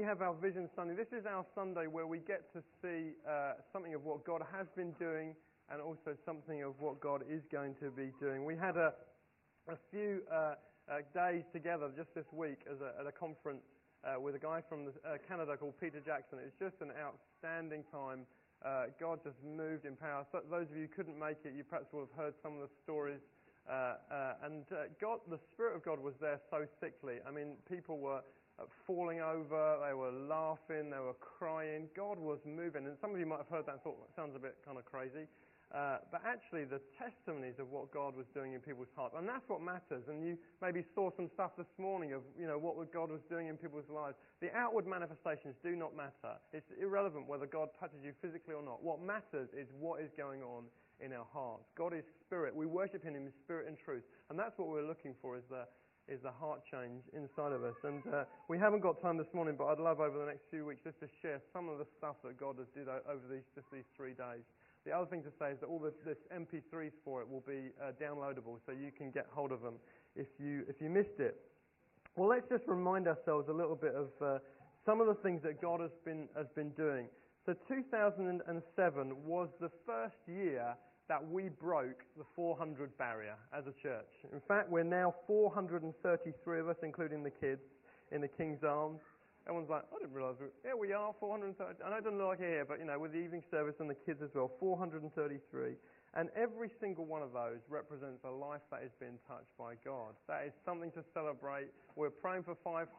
have our Vision Sunday. This is our Sunday where we get to see something of what God has been doing and also something of what God is going to be doing. We had a few days together just this week at a conference with a guy from Canada called Peter Jackson. It's just an outstanding time. God just moved in power. So those of you who couldn't make it, you perhaps will have heard some of the stories. God, the Spirit of God was there so thickly. I mean, people were falling over, they were laughing, they were crying. God was moving. And some of you might have heard that and thought, that sounds a bit kind of crazy. But actually the testimonies of what God was doing in people's hearts, and that's what matters. And you maybe saw some stuff this morning of, what God was doing in people's lives. The outward manifestations do not matter. It's irrelevant whether God touches you physically or not. What matters is what is going on in our hearts. God is spirit. We worship Him in spirit and truth. And that's what we're looking for, is the heart change inside of us. And we haven't got time this morning, but I'd love over the next few weeks just to share some of the stuff that God has did over these 3 days. The other thing to say is that all this MP3s for it will be downloadable, so you can get hold of them if you missed it. Well, let's just remind ourselves a little bit of some of the things that God has been doing. So 2007 was the first year that we broke the 400 barrier as a church. In fact, we're now 433 of us, including the kids, in the King's Arms. Everyone's like, I didn't realise. We are 430. I know it doesn't look like it here, but with the evening service and the kids as well, 433. And every single one of those represents a life that is being touched by God. That is something to celebrate. We're praying for 500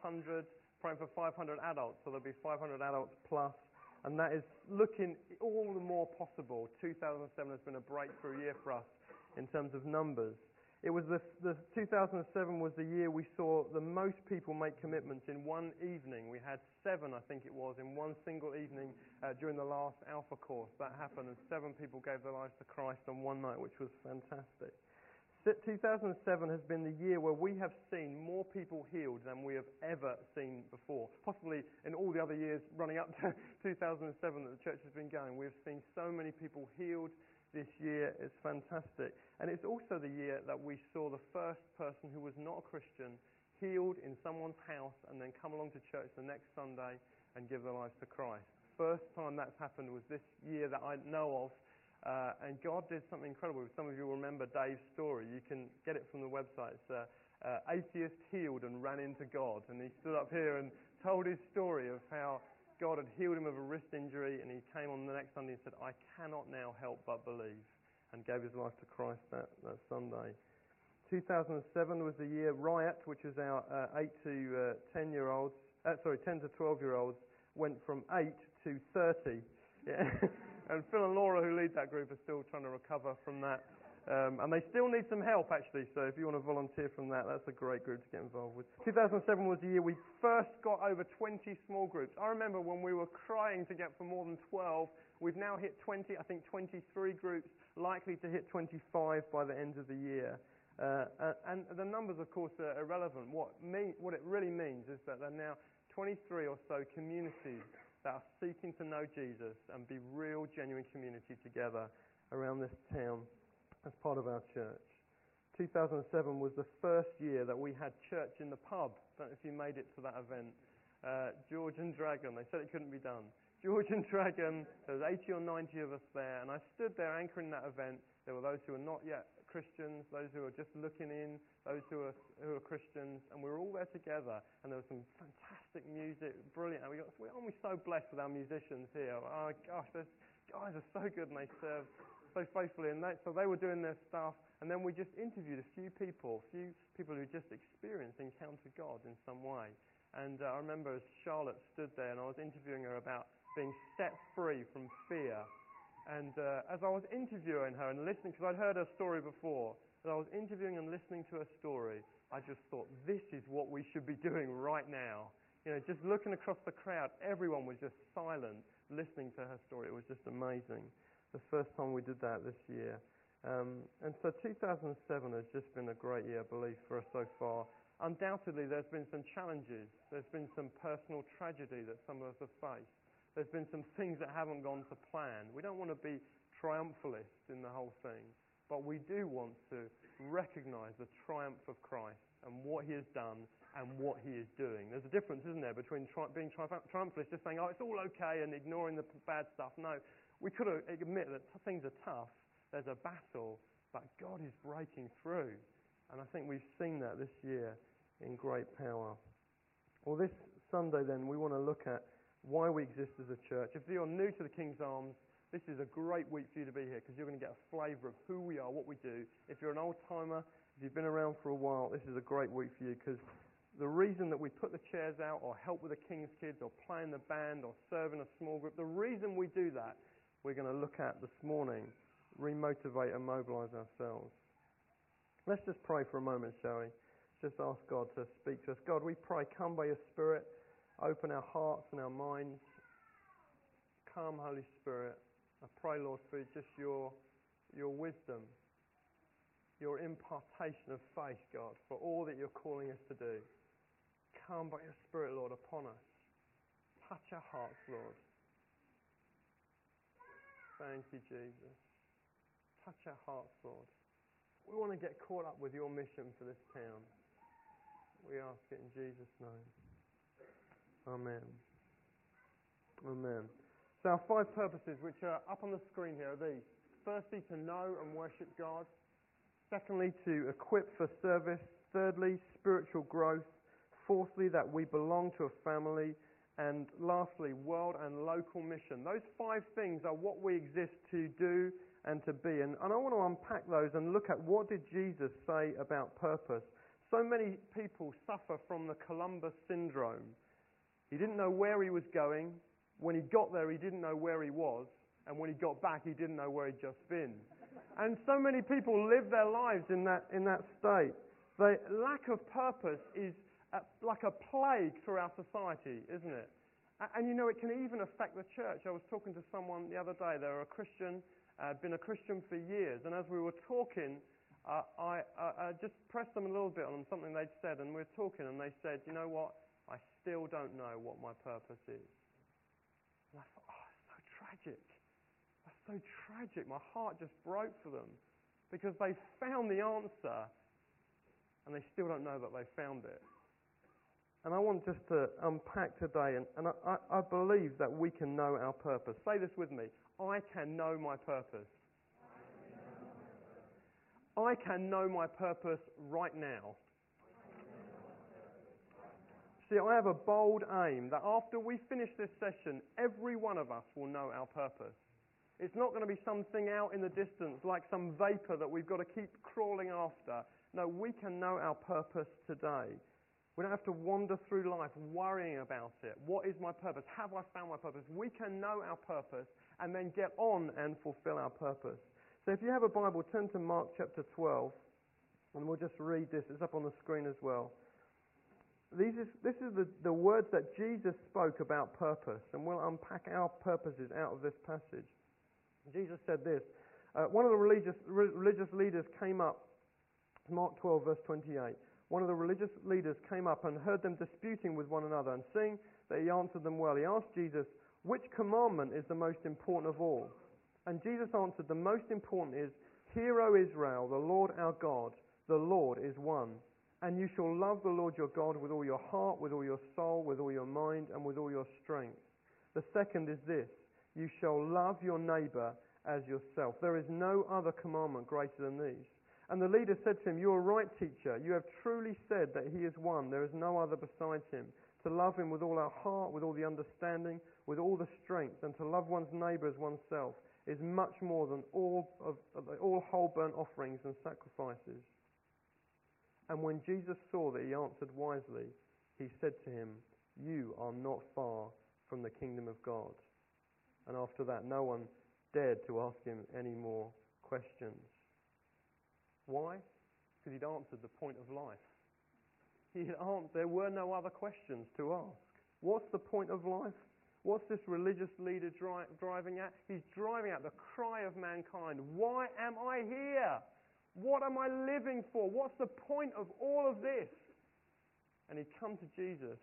adults, so there'll be 500 adults plus. And that is looking all the more possible. 2007 has been a breakthrough year for us in terms of numbers. It was the 2007 was the year we saw the most people make commitments in one evening. We had 7, I think it was, in one single evening during the last Alpha course. That happened, and 7 people gave their lives to Christ on one night, which was fantastic. 2007 has been the year where we have seen more people healed than we have ever seen before. Possibly in all the other years running up to 2007 that the church has been going. We've seen so many people healed this year. It's fantastic. And it's also the year that we saw the first person who was not a Christian healed in someone's house and then come along to church the next Sunday and give their lives to Christ. First time that's happened was this year that I know of. And God did something incredible. Some of you will remember Dave's story. You can get it from the website. It's atheist healed and ran into God. And he stood up here and told his story of how God had healed him of a wrist injury, and he came on the next Sunday and said, I cannot now help but believe, and gave his life to Christ that Sunday. 2007 was the year Riot, which is our 10 to 12-year-olds, went from 8 to 30. Yeah. And Phil and Laura, who lead that group, are still trying to recover from that. And they still need some help, actually, so if you want to volunteer from that, that's a great group to get involved with. 2007 was the year we first got over 20 small groups. I remember when we were crying to get for more than 12. We've now hit 20, I think 23 groups, likely to hit 25 by the end of the year. And the numbers, of course, are irrelevant. What it really means is that there are now 23 or so communities that are seeking to know Jesus and be real, genuine community together around this town as part of our church. 2007 was the first year that we had church in the pub. Don't know if you made it to that event. George and Dragon, they said it couldn't be done. George and Dragon, there was 80 or 90 of us there, and I stood there anchoring that event. There were those who were not yet Christians, those who were just looking in, those who were Christians, and we were all there together, and there was some fantastic music, brilliant. And aren't we so blessed with our musicians here? Oh gosh, those guys are so good, and they serve so faithfully, and so they were doing their stuff, and then we just interviewed a few people who just experienced, encountered God in some way. And I remember as Charlotte stood there, and I was interviewing her about being set free from fear. And as I was interviewing her and listening, because I'd heard her story before, as I was interviewing and listening to her story, I just thought, this is what we should be doing right now. Just looking across the crowd, everyone was just silent, listening to her story. It was just amazing. The first time we did that this year. And so 2007 has just been a great year, I believe, for us so far. Undoubtedly, there's been some challenges. There's been some personal tragedy that some of us have faced. There's been some things that haven't gone to plan. We don't want to be triumphalists in the whole thing, but we do want to recognise the triumph of Christ and what He has done and what he is doing. There's a difference, isn't there, between being triumphalist, just saying, oh, it's all okay, and ignoring the bad stuff. No, we could admit that things are tough, there's a battle, but God is breaking through. And I think we've seen that this year in great power. Well, this Sunday then, we want to look at why we exist as a church. If you're new to the King's Arms, this is a great week for you to be here because you're going to get a flavour of who we are, what we do. If you're an old-timer, if you've been around for a while, this is a great week for you because the reason that we put the chairs out or help with the King's Kids or play in the band or serve in a small group, the reason we do that, we're going to look at this morning, remotivate and mobilise ourselves. Let's just pray for a moment, shall we? Just ask God to speak to us. God, we pray, come by your Spirit, open our hearts and our minds. Come, Holy Spirit. I pray, Lord, for just your wisdom, your impartation of faith, God, for all that you're calling us to do. Come by your Spirit, Lord, upon us. Touch our hearts, Lord. Thank you, Jesus. Touch our hearts, Lord. We want to get caught up with your mission for this town. We ask it in Jesus' name. Amen. Amen. So our 5 purposes, which are up on the screen here, are these. Firstly, to know and worship God. Secondly, to equip for service. Thirdly, spiritual growth. Fourthly, that we belong to a family. And lastly, world and local mission. Those 5 things are what we exist to do and to be. And I want to unpack those and look at what did Jesus say about purpose. So many people suffer from the Columbus syndrome. He didn't know where he was going. When he got there, he didn't know where he was. And when he got back, he didn't know where he'd just been. And so many people live their lives in that state. The lack of purpose is like a plague through our society, isn't it? And you know, it can even affect the church. I was talking to someone the other day. They were a Christian, been a Christian for years. And as we were talking, I just pressed them a little bit on something they'd said. And we were talking, and they said, you know what? I still don't know what my purpose is. And I thought, oh, it's so tragic. That's so tragic. My heart just broke for them because they found the answer and they still don't know that they found it. And I want just to unpack today, and I believe that we can know our purpose. Say this with me. I can know my purpose. I can know my purpose right now. See, I have a bold aim that after we finish this session, every one of us will know our purpose. It's not going to be something out in the distance, like some vapor that we've got to keep crawling after. No, we can know our purpose today. We don't have to wander through life worrying about it. What is my purpose? Have I found my purpose? We can know our purpose and then get on and fulfill our purpose. So if you have a Bible, turn to Mark chapter 12, and we'll just read this. It's up on the screen as well. This is the words that Jesus spoke about purpose, and we'll unpack our purposes out of this passage. Jesus said this. One of the religious leaders came up, Mark 12, verse 28. One of the religious leaders came up and heard them disputing with one another, and seeing that he answered them well, he asked Jesus, which commandment is the most important of all? And Jesus answered, the most important is, Hear, O Israel, the Lord our God, the Lord is one. And you shall love the Lord your God with all your heart, with all your soul, with all your mind, and with all your strength. The second is this, you shall love your neighbour as yourself. There is no other commandment greater than these. And the leader said to him, You are right, teacher. You have truly said that he is one. There is no other besides him. To love him with all our heart, with all the understanding, with all the strength, and to love one's neighbour as oneself is much more than all whole burnt offerings and sacrifices. And when Jesus saw that he answered wisely, he said to him, You are not far from the kingdom of God. And after that, no one dared to ask him any more questions. Why? Because he'd answered the point of life. There were no other questions to ask. What's the point of life? What's this religious leader driving at? He's driving at the cry of mankind. Why am I here? What am I living for? What's the point of all of this? And he'd come to Jesus,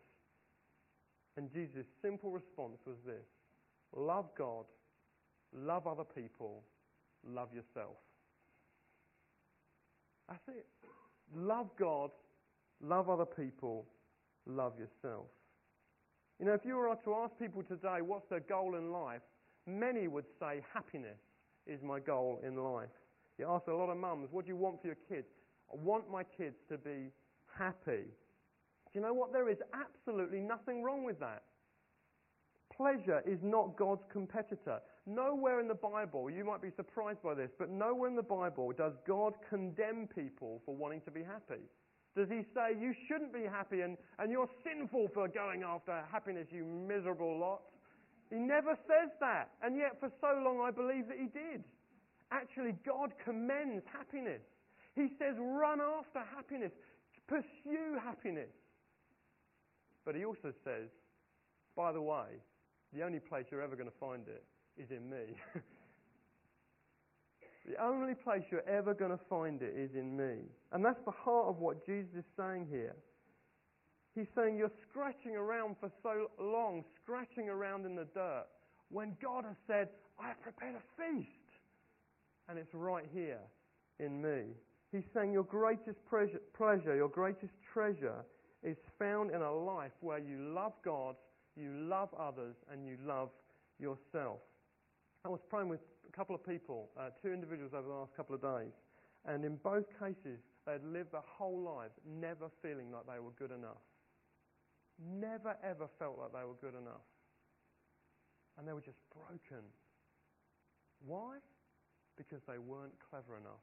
and Jesus' simple response was this: love God, love other people, love yourself. That's it. Love God, love other people, love yourself. You know, if you were to ask people today what's their goal in life, many would say happiness is my goal in life. You ask a lot of mums, what do you want for your kids? I want my kids to be happy. Do you know what? There is absolutely nothing wrong with that. Pleasure is not God's competitor. Nowhere in the Bible, you might be surprised by this, but nowhere in the Bible does God condemn people for wanting to be happy. Does he say, you shouldn't be happy and you're sinful for going after happiness, you miserable lot? He never says that. And yet for so long I believe that he did. Actually, God commends happiness. He says, run after happiness. Pursue happiness. But he also says, by the way, the only place you're ever going to find it is in me. The only place you're ever going to find it is in me. And that's the heart of what Jesus is saying here. He's saying you're scratching around for so long, scratching around in the dirt, when God has said, I have prepared a feast. And it's right here in me. He's saying your greatest pleasure, your greatest treasure is found in a life where you love God, you love others, and you love yourself. I was praying with a couple of people, two individuals over the last couple of days, and in both cases they had lived their whole lives never feeling like they were good enough. Never ever felt like they were good enough. And they were just broken. Why? Because they weren't clever enough.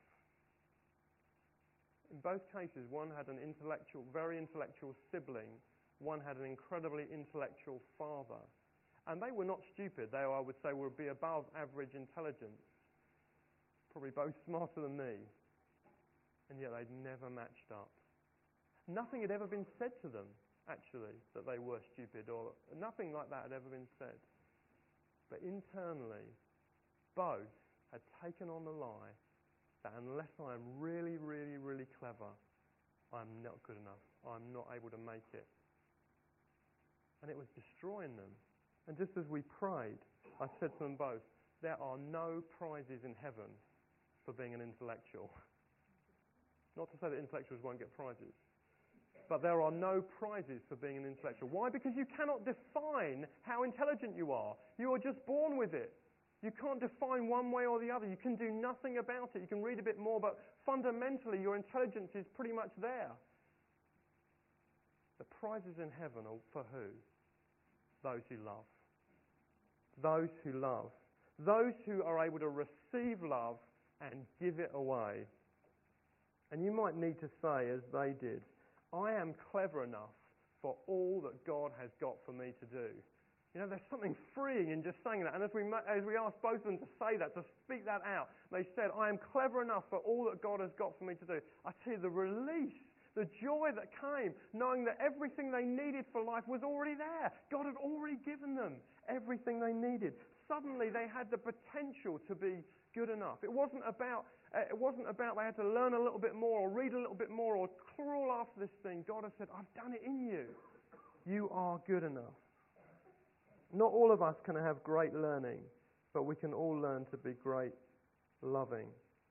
In both cases, one had an very intellectual sibling, one had an incredibly intellectual father. And they were not stupid. They, I would say, would be above average intelligence. Probably both smarter than me. And yet they'd never matched up. Nothing had ever been said to them, actually, that they were stupid, or nothing like that had ever been said. But internally, both had taken on the lie that unless I am really, really, really clever, I'm not good enough. I'm not able to make it. And it was destroying them. And just as we prayed, I said to them both, there are no prizes in heaven for being an intellectual. Not to say that intellectuals won't get prizes. But there are no prizes for being an intellectual. Why? Because you cannot define how intelligent you are. You are just born with it. You can't define one way or the other. You can do nothing about it. You can read a bit more, but fundamentally your intelligence is pretty much there. The prizes in heaven are for who? Those who love. Those who love. Those who are able to receive love and give it away. And you might need to say, as they did, I am clever enough for all that God has got for me to do. You know, there's something freeing in just saying that. And as we asked both of them to say that, to speak that out, they said, I am clever enough for all that God has got for me to do. I tell you, the release, the joy that came, knowing that everything they needed for life was already there. God had already given them everything they needed. Suddenly they had the potential to be good enough. It wasn't about they had to learn a little bit more or read a little bit more or crawl after this thing. God has said, I've done it in you. You are good enough. Not all of us can have great learning, but we can all learn to be great at loving.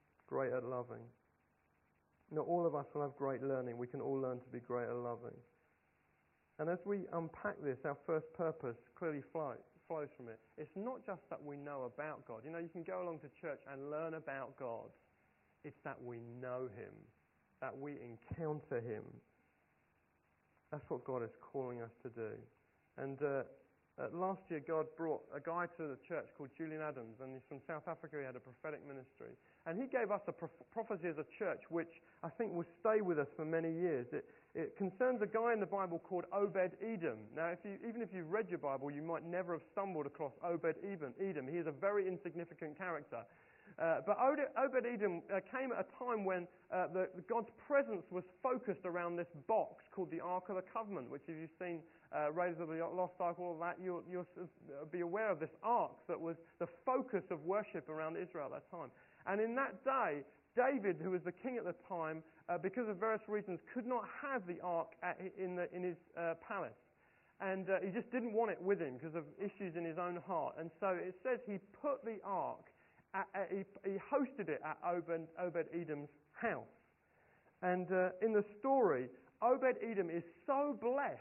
Not all of us will have great learning. We can all learn to be great at loving. And as we unpack this, our first purpose clearly flows from it. It's not just that we know about God. You know, you can go along to church and learn about God. It's that we know Him, that we encounter Him. That's what God is calling us to do. And last year, God brought a guy to the church called Julian Adams, and he's from South Africa. He had a prophetic ministry. And he gave us a prophecy as a church, which I think will stay with us for many years. It concerns a guy in the Bible called Obed-Edom. Now, even if you've read your Bible, you might never have stumbled across Obed-Edom. He is a very insignificant character. But Obed-Edom came at a time when God's presence was focused around this box called the Ark of the Covenant, which if you've seen Raiders of the Lost Ark, all of that, you'll be aware of this ark that was the focus of worship around Israel at that time. And in that day, David, who was the king at the time, because of various reasons, could not have the ark in his palace. And he just didn't want it with him because of issues in his own heart. And so it says he put the ark, he hosted it at Obed-Edom's house. And in the story, Obed-Edom is so blessed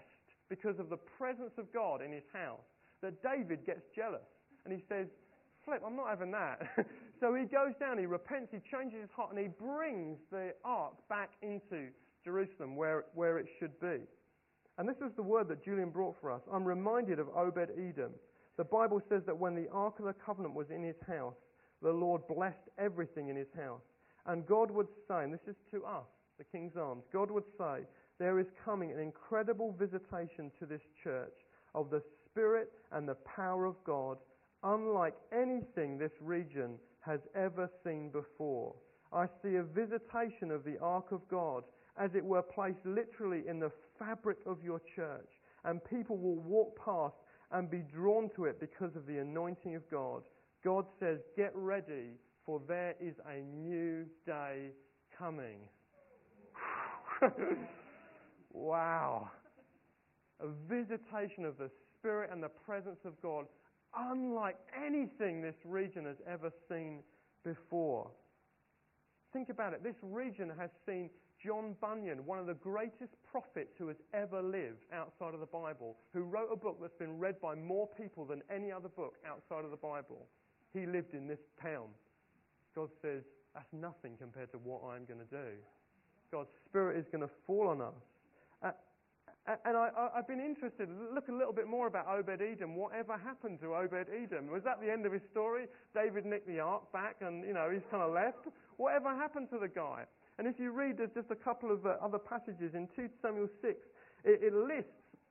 because of the presence of God in his house that David gets jealous. And he says, flip, I'm not having that. So he goes down, he repents, he changes his heart, and he brings the ark back into Jerusalem where it should be. And this was the word that Julian brought for us. I'm reminded of Obed-Edom. The Bible says that when the Ark of the Covenant was in his house, the Lord blessed everything in his house. And God would say, and this is to us, the King's Arms, God would say, there is coming an incredible visitation to this church of the Spirit and the power of God, unlike anything this region has ever seen before. I see a visitation of the Ark of God, as it were placed literally in the fabric of your church, and people will walk past and be drawn to it because of the anointing of God. God says, get ready, for there is a new day coming. Wow. A visitation of the Spirit and the presence of God, unlike anything this region has ever seen before. Think about it. This region has seen John Bunyan, one of the greatest prophets who has ever lived outside of the Bible, who wrote a book that's been read by more people than any other book outside of the Bible. He lived in this town. God says, that's nothing compared to what I'm going to do. God's Spirit is going to fall on us. And I've been interested to look a little bit more about Obed-Edom. Whatever happened to Obed-Edom? Was that the end of his story? David nicked the ark back and, he's kind of left? Whatever happened to the guy? And if you read, there's just a couple of other passages in 2 Samuel 6. It lists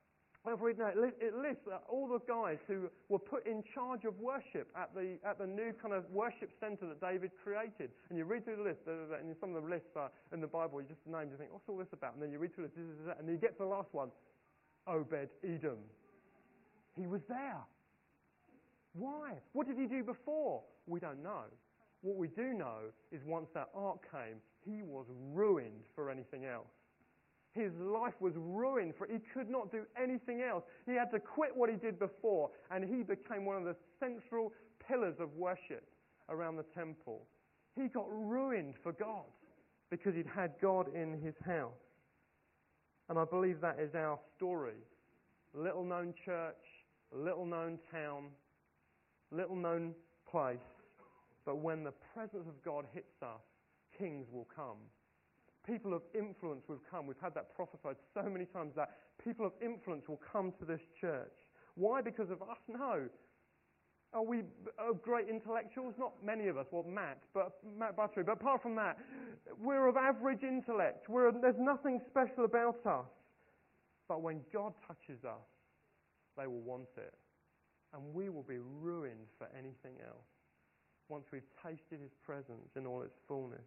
all the guys who were put in charge of worship at the new kind of worship centre that David created. And you read through the list, and some of the lists in the Bible, you just name, you think, what's all this about? And then you read through this, and then you get to the last one, Obed-Edom. He was there. Why? What did he do before? We don't know. What we do know is once that ark came, he was ruined for anything else. His life was ruined for he could not do anything else. He had to quit what he did before, and he became one of the central pillars of worship around the temple. He got ruined for God because he'd had God in his house. And I believe that is our story. Little known church, little known town, little known place. But when the presence of God hits us, kings will come. People of influence will come. We've had that prophesied so many times that people of influence will come to this church. Why? Because of us? No. Are we great intellectuals? Not many of us. Well, Matt Buttery. But apart from that, we're of average intellect. There's nothing special about us. But when God touches us, they will want it. And we will be ruined for anything else once we've tasted his presence in all its fullness.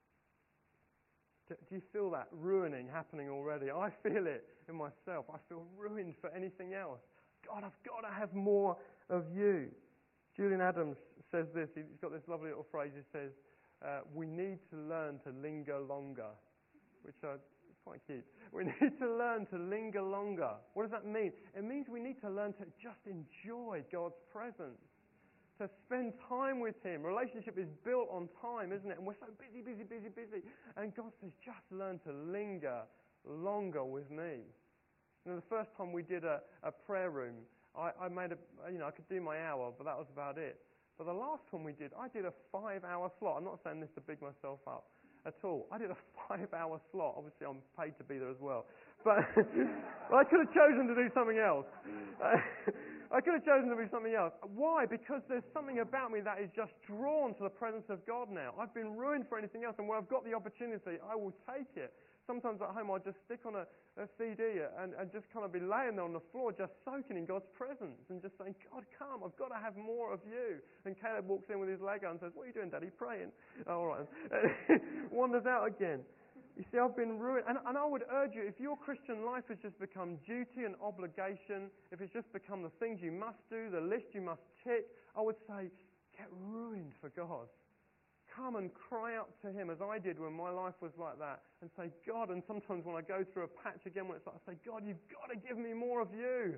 Do you feel that ruining happening already? I feel it in myself. I feel ruined for anything else. God, I've got to have more of you. Julian Adams says this. He's got this lovely little phrase. He says, we need to learn to linger longer, which is quite cute. We need to learn to linger longer. What does that mean? It means we need to learn to just enjoy God's presence, to spend time with him. Relationship is built on time, isn't it? And we're so busy. And God says, just learn to linger longer with me. The first time we did a prayer room, I could do my hour, but that was about it. But the last one we did, I did a 5-hour slot. I'm not saying this to big myself up at all. I did a 5-hour slot. Obviously, I'm paid to be there as well. But I could have chosen to do something else. I could have chosen to be something else. Why? Because there's something about me that is just drawn to the presence of God now. I've been ruined for anything else, and where I've got the opportunity, I will take it. Sometimes at home I'll just stick on a CD and just kind of be laying there on the floor just soaking in God's presence and just saying, God, come, I've got to have more of you. And Caleb walks in with his Lego and says, what are you doing, Daddy? Praying. Oh, all right. Wanders out again. You see, I've been ruined. And I would urge you, if your Christian life has just become duty and obligation, if it's just become the things you must do, the list you must tick, I would say, get ruined for God. Come and cry out to him as I did when my life was like that and say, God, and sometimes when I go through a patch again when it's like, I say, God, you've got to give me more of you.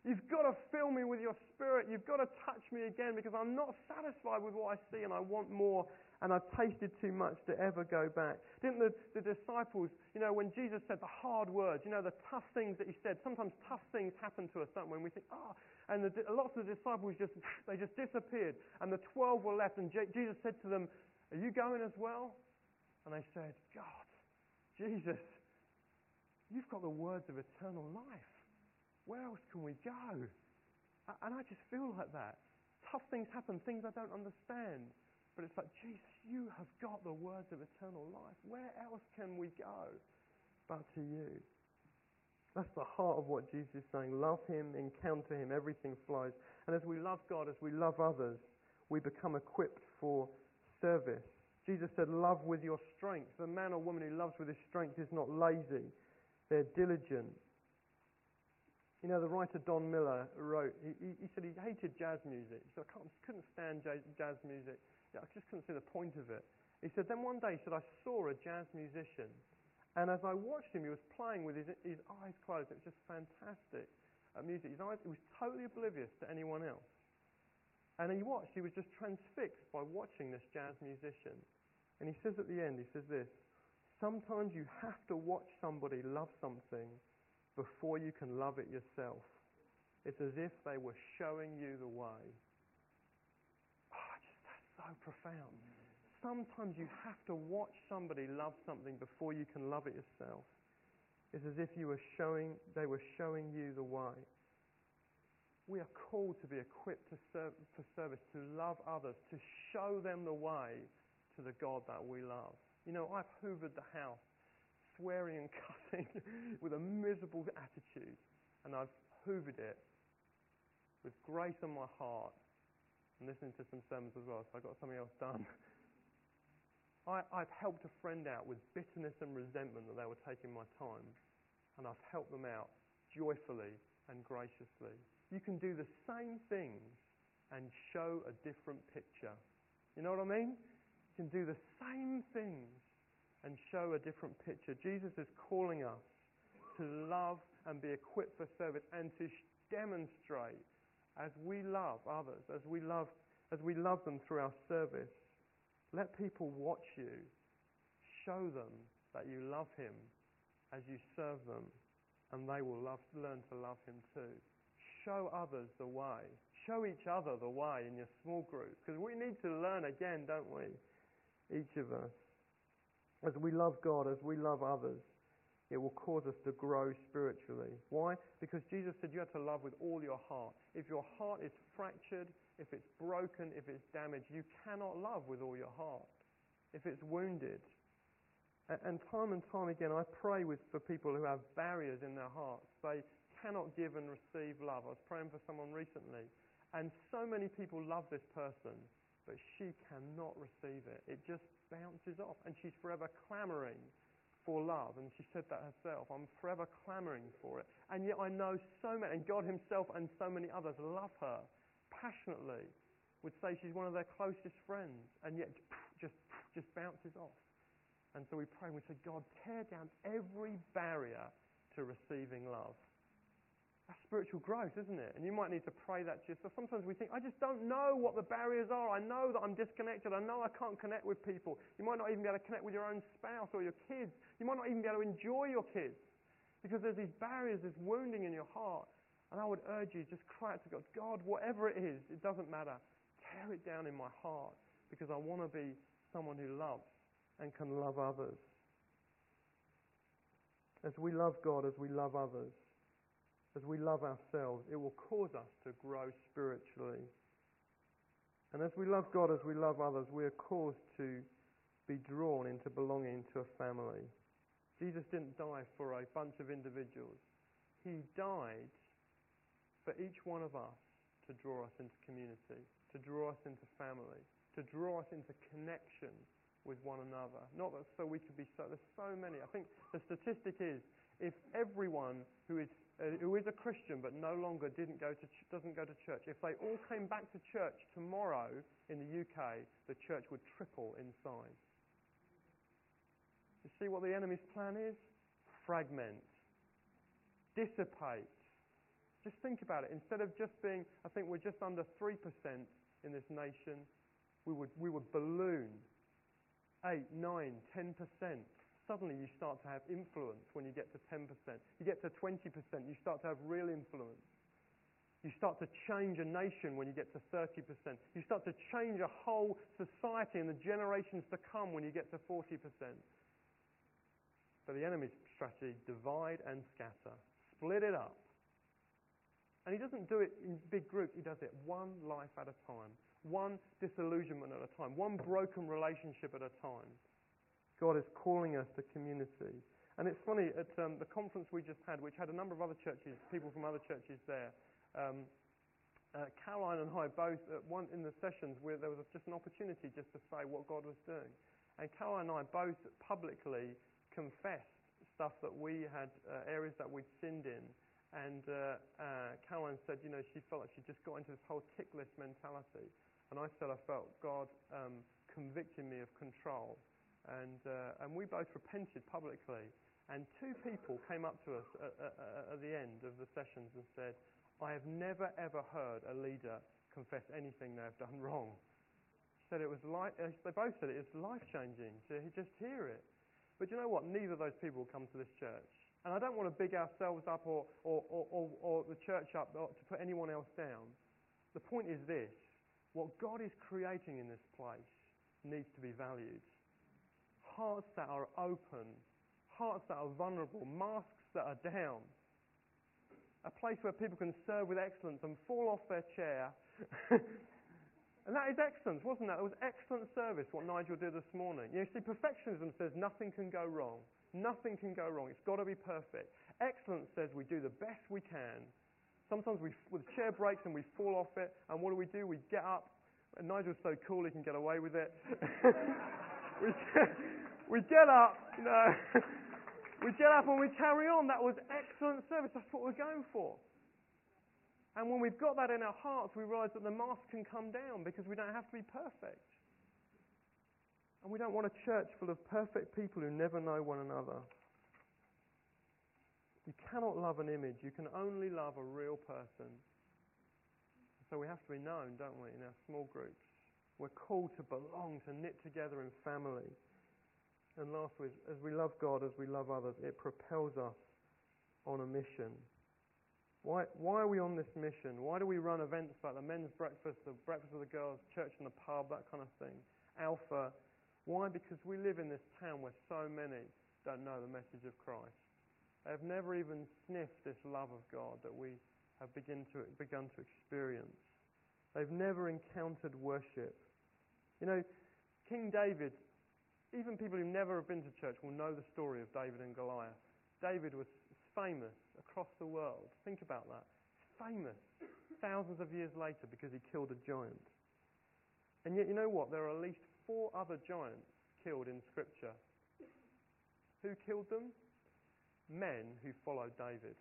You've got to fill me with your Spirit. You've got to touch me again because I'm not satisfied with what I see and I want more, and I've tasted too much to ever go back. Didn't the disciples, when Jesus said the hard words, the tough things that he said, sometimes tough things happen to us, don't we? And we think, and lots of the disciples just disappeared, and the 12 were left, and Jesus said to them, are you going as well? And they said, God, Jesus, you've got the words of eternal life. Where else can we go? And I just feel like that. Tough things happen, things I don't understand. But it's like, Jesus, you have got the words of eternal life. Where else can we go but to you? That's the heart of what Jesus is saying. Love him, encounter him, everything flows. And as we love God, as we love others, we become equipped for service. Jesus said, love with your strength. The man or woman who loves with his strength is not lazy. They're diligent. The writer Don Miller wrote, he said he hated jazz music. He said, I couldn't stand jazz music. I just couldn't see the point of it. He said, then one day, he said, I saw a jazz musician. And as I watched him, he was playing with his eyes closed. It was just fantastic music. He was totally oblivious to anyone else. And he was just transfixed by watching this jazz musician. And he says at the end, he says this, sometimes you have to watch somebody love something before you can love it yourself. It's as if they were showing you the way. That's so profound. Sometimes you have to watch somebody love something before you can love it yourself. It's as if they were showing you the way. We are called to be equipped for service, to love others, to show them the way to the God that we love. I've hoovered the house, swearing and cussing with a miserable attitude, and I've hoovered it with grace on my heart and listening to some sermons as well, so I got something else done. I've helped a friend out with bitterness and resentment that they were taking my time, and I've helped them out joyfully and graciously. You can do the same things and show a different picture. You know what I mean? You can do the same things and show a different picture. Jesus is calling us to love and be equipped for service and to demonstrate as we love others, as we love them through our service. Let people watch you. Show them that you love him as you serve them, and they will learn to love him too. Show others the way. Show each other the way in your small group, because we need to learn again, don't we? Each of us. As we love God, as we love others, it will cause us to grow spiritually. Why? Because Jesus said you have to love with all your heart. If your heart is fractured, if it's broken, if it's damaged, you cannot love with all your heart. If it's wounded. And time again, I pray for people who have barriers in their hearts. They cannot give and receive love. I was praying for someone recently, and so many people love this person, but she cannot receive it. It just bounces off, and she's forever clamouring for love. And she said that herself. I'm forever clamouring for it. And yet I know so many, and God himself and so many others love her passionately, would say she's one of their closest friends, and yet just bounces off. And so we pray and we say, God, tear down every barrier to receiving love. That's spiritual growth, isn't it? And you might need to pray that to yourself. Sometimes we think, I just don't know what the barriers are. I know that I'm disconnected. I know I can't connect with people. You might not even be able to connect with your own spouse or your kids. You might not even be able to enjoy your kids because there's these barriers, this wounding in your heart. And I would urge you, just cry out to God, God, whatever it is, it doesn't matter. Tear it down in my heart because I want to be someone who loves and can love others. As we love God, as we love others, as we love ourselves, it will cause us to grow spiritually. And as we love God, as we love others, we are caused to be drawn into belonging to a family. Jesus didn't die for a bunch of individuals. He died for each one of us to draw us into community, to draw us into family, to draw us into connection with one another. Not that so we could be so. There's so many. I think the statistic is if everyone who is a Christian but no longer doesn't go to church, if they all came back to church tomorrow in the UK, the church would triple in size. You see what the enemy's plan is? Fragment. Dissipate. Just think about it. Instead of just being, I think we're just under 3% in this nation, we would balloon 8, 9, 10%. Suddenly you start to have influence when you get to 10%. You get to 20%, you start to have real influence. You start to change a nation when you get to 30%. You start to change a whole society and the generations to come when you get to 40%. But the enemy's strategy, divide and scatter. Split it up. And he doesn't do it in big groups. He does it one life at a time. One disillusionment at a time. One broken relationship at a time. God is calling us to community. And it's funny, at the conference we just had, which had a number of other churches, people from other churches there, Caroline and I both, in the sessions, where there was just an opportunity just to say what God was doing. And Caroline and I both publicly confessed stuff that we had, areas that we'd sinned in. And Caroline said, she felt like she just got into this whole tick list mentality. And I said I felt God convicting me of control. And we both repented publicly. And 2 people came up to us at the end of the sessions and said, I have never ever heard a leader confess anything they have done wrong. Said it was they both said it was life-changing to just hear it. But you know what? Neither of those people will come to this church. And I don't want to big ourselves up or the church up or to put anyone else down. The point is this: what God is creating in this place needs to be valued. Hearts that are open, hearts that are vulnerable, masks that are down. A place where people can serve with excellence and fall off their chair. And that is excellence, wasn't that? It was excellent service, what Nigel did this morning. You see, perfectionism says nothing can go wrong. Nothing can go wrong. It's got to be perfect. Excellence says we do the best we can. Sometimes the chair breaks and we fall off it, and what do? We get up. And Nigel's so cool he can get away with it. we get up, we get up and we carry on. That was excellent service. That's what we're going for. And when we've got that in our hearts, we realise that the mask can come down because we don't have to be perfect. And we don't want a church full of perfect people who never know one another. You cannot love an image. You can only love a real person. So we have to be known, don't we, in our small groups. We're called to belong, to knit together in family. And lastly, as we love God, as we love others, it propels us on a mission. Why are we on this mission? Why do we run events like the men's breakfast, the breakfast of the girls, church in the pub, that kind of thing? Alpha. Why? Because we live in this town where so many don't know the message of Christ. They have never even sniffed this love of God that we have begun to experience. They've never encountered worship. King David, even people who never have been to church will know the story of David and Goliath. David was famous across the world. Think about that. Famous thousands of years later because he killed a giant. And yet, you know what? There are at least 4 other giants killed in Scripture. Who killed them? Men who followed David.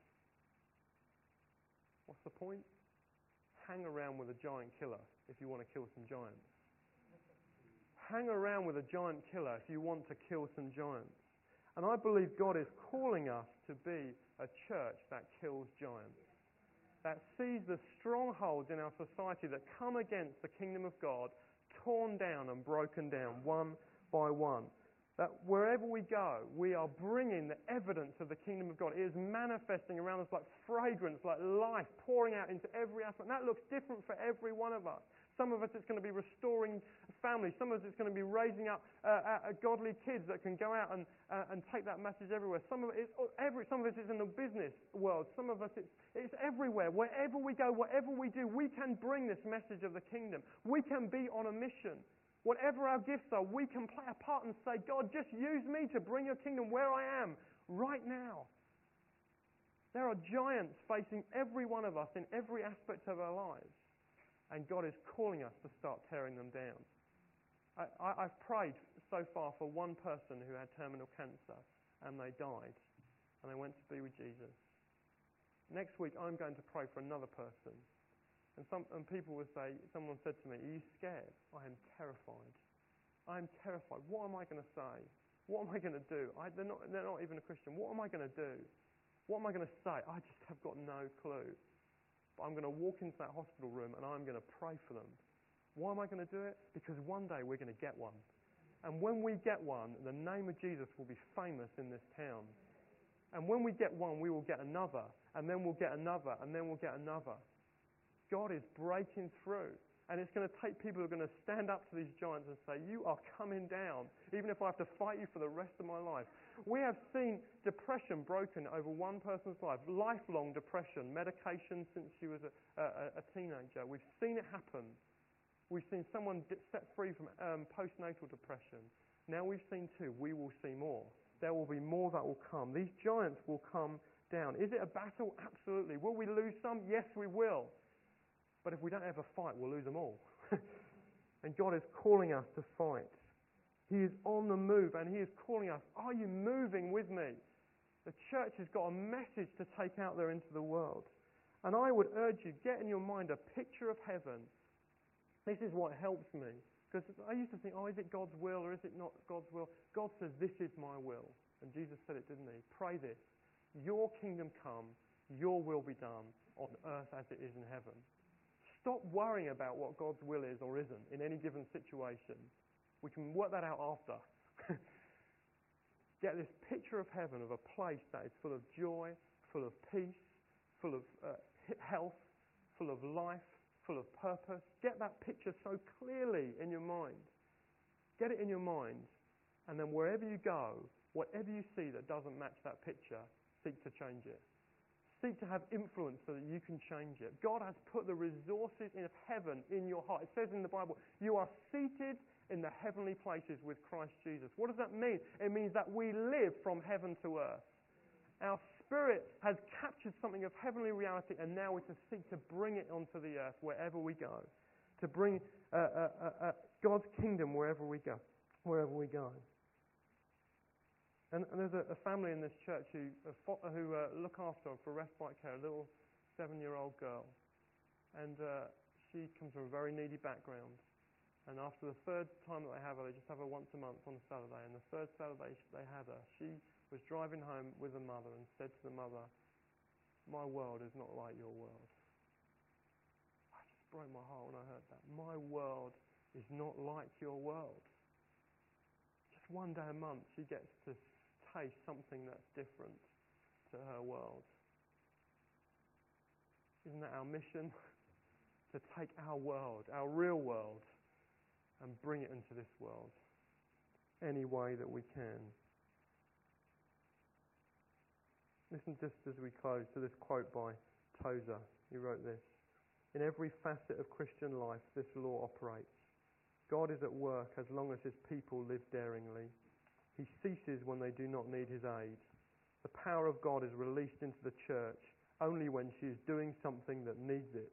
What's the point? Hang around with a giant killer if you want to kill some giants. Hang around with a giant killer if you want to kill some giants. And I believe God is calling us to be a church that kills giants, that sees the strongholds in our society that come against the kingdom of God torn down and broken down one by one. That wherever we go, we are bringing the evidence of the kingdom of God. It is manifesting around us like fragrance, like life, pouring out into every aspect. And that looks different for every one of us. Some of us it's going to be restoring families. Some of us it's going to be raising up godly kids that can go out and take that message everywhere. Some of it is in the business world. Some of us it's everywhere. Wherever we go, whatever we do, we can bring this message of the kingdom. We can be on a mission. Whatever our gifts are, we can play a part and say, God, just use me to bring your kingdom where I am right now. There are giants facing every one of us in every aspect of our lives. And God is calling us to start tearing them down. I've prayed so far for one person who had terminal cancer and they died and they went to be with Jesus. Next week I'm going to pray for another person. And people will say, someone said to me, are you scared? I am terrified. I am terrified. What am I going to say? What am I going to do? They're not even a Christian. What am I going to do? What am I going to say? I just have got no clue. but I'm going to walk into that hospital room and I'm going to pray for them. Why am I going to do it? Because one day we're going to get one. And when we get one, the name of Jesus will be famous in this town. And when we get one, we will get another, and then we'll get another, and then we'll get another. God is breaking through. And it's going to take people who are going to stand up to these giants and say, you are coming down, even if I have to fight you for the rest of my life. We have seen depression broken over one person's life, lifelong depression, medication since she was a teenager. We've seen it happen. We've seen someone set free from postnatal depression. Now we've seen two. We will see more. There will be more that will come. These giants will come down. Is it a battle? Absolutely. Will we lose some? Yes, we will. But if we don't ever fight, we'll lose them all. And God is calling us to fight. He is on the move and He is calling us, are you moving with me? The church has got a message to take out there into the world. And I would urge you, get in your mind a picture of heaven. This is what helps me. Because I used to think, is it God's will or is it not God's will? God says, this is my will. And Jesus said it, didn't He? Pray this. Your kingdom come, your will be done on earth as it is in heaven. Stop worrying about what God's will is or isn't in any given situation. We can work that out after. Get this picture of heaven, of a place that is full of joy, full of peace, full of health, full of life, full of purpose. Get that picture so clearly in your mind. Get it in your mind. And then wherever you go, whatever you see that doesn't match that picture, seek to change it. Seek to have influence so that you can change it. God has put the resources of heaven in your heart. It says in the Bible, you are seated in the heavenly places with Christ Jesus. What does that mean? It means that we live from heaven to earth. Our spirit has captured something of heavenly reality, and now we're to seek to bring it onto the earth wherever we go. To bring God's kingdom wherever we go. Wherever we go. And there's a family in this church who look after her for respite care, a little 7-year-old girl. And she comes from a very needy background. And after the third time that they have her, they just have her once a month on a Saturday. And the third Saturday they had her, she was driving home with her mother and said to the mother, my world is not like your world. I just broke my heart when I heard that. My world is not like your world. Just one day a month she gets to taste something that's different to her world. Isn't that our mission? To take our world, our real world, and bring it into this world any way that we can. Listen just as we close to this quote by Tozer. He wrote this: in every facet of Christian life this law operates. God is at work as long as His people live daringly. He ceases when they do not need His aid. The power of God is released into the church only when she is doing something that needs it.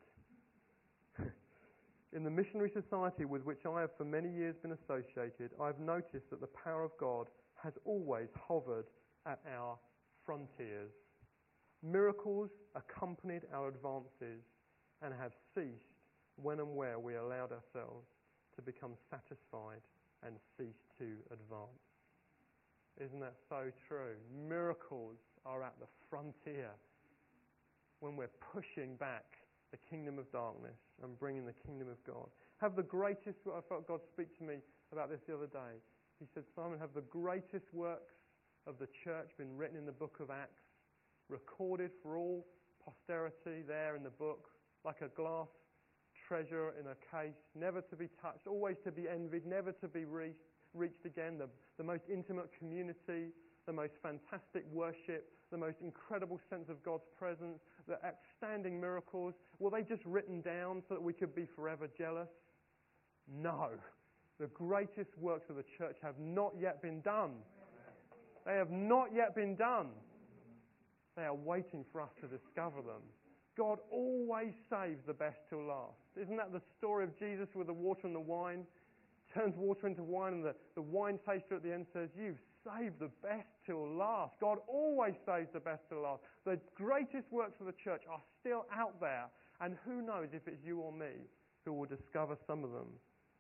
In the missionary society with which I have for many years been associated, I've noticed that the power of God has always hovered at our frontiers. Miracles accompanied our advances and have ceased when and where we allowed ourselves to become satisfied and cease to advance. Isn't that so true? Miracles are at the frontier when we're pushing back the kingdom of darkness and bringing the kingdom of God. I felt God speak to me about this the other day. He said, Simon, have the greatest works of the church been written in the book of Acts, recorded for all posterity there in the book, like a glass treasure in a case, never to be touched, always to be envied, never to be reached again, the most intimate community, the most fantastic worship, the most incredible sense of God's presence, the outstanding miracles. Were they just written down so that we could be forever jealous? No. The greatest works of the church have not yet been done. They have not yet been done. They are waiting for us to discover them. God always saves the best till last. Isn't that the story of Jesus with the water and the wine? Turns water into wine, and the wine taster at the end says, you've saved the best till last. God always saves the best till last. The greatest works of the church are still out there, and who knows if it's you or me who will discover some of them.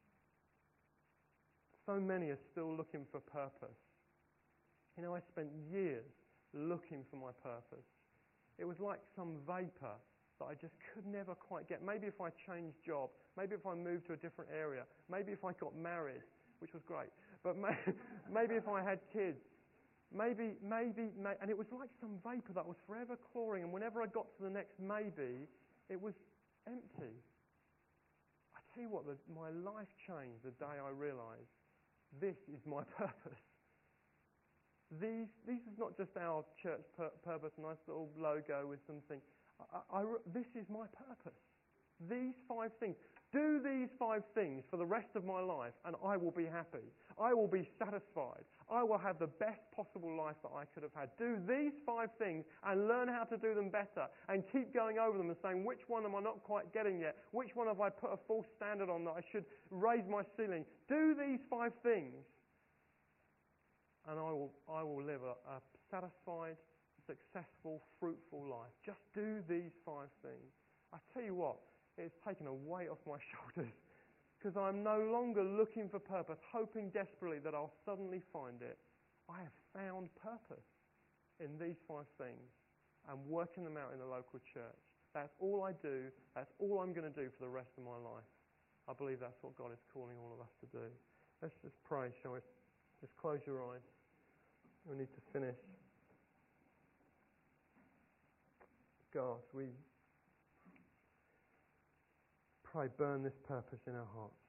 So many are still looking for purpose. You know, I spent years looking for my purpose. It was like some vapor that I just could never quite get. Maybe if I changed job, maybe if I moved to a different area, maybe if I got married, which was great, but maybe if I had kids, maybe, and it was like some vapour that was forever clawing, and whenever I got to the next maybe, it was empty. I tell you what, my life changed the day I realised this is my purpose. This is not just our church purpose, nice little logo with something. This is my purpose. These 5 things. Do these 5 things for the rest of my life and I will be happy. I will be satisfied. I will have the best possible life that I could have had. Do these 5 things and learn how to do them better and keep going over them and saying, which one am I not quite getting yet? Which one have I put a false standard on that I should raise my ceiling? Do these 5 things and I will live a satisfied, successful, fruitful life. Just do these 5 things. I tell you what, it's taken a weight off my shoulders because I'm no longer looking for purpose, hoping desperately that I'll suddenly find it. I have found purpose in these 5 things and working them out in the local church. That's all I do. That's all I'm going to do for the rest of my life. I believe that's what God is calling all of us to do. Let's just pray, shall we? Just close your eyes. We need to finish. God, we pray, burn this purpose in our hearts.